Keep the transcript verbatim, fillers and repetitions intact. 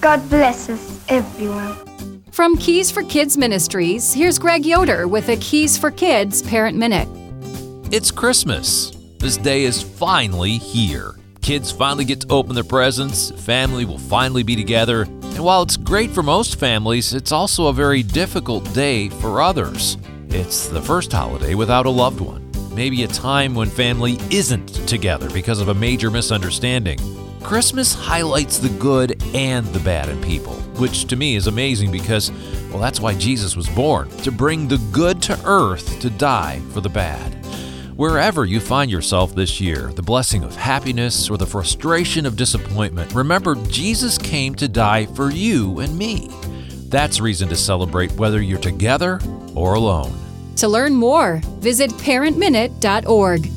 God bless us, everyone. From Keys for Kids Ministries, here's Greg Yoder with a Keys for Kids Parent Minute. It's Christmas. This day is finally here. Kids finally get to open their presents, family will finally be together, and while it's great for most families, it's also a very difficult day for others. It's the first holiday without a loved one, maybe a time when family isn't together because of a major misunderstanding. Christmas highlights the good and the bad in people, which to me is amazing because, well, that's why Jesus was born, to bring the good to earth to die for the bad. Wherever you find yourself this year, the blessing of happiness or the frustration of disappointment, remember Jesus came to die for you and me. That's reason to celebrate whether you're together or alone. To learn more, visit parent minute dot org.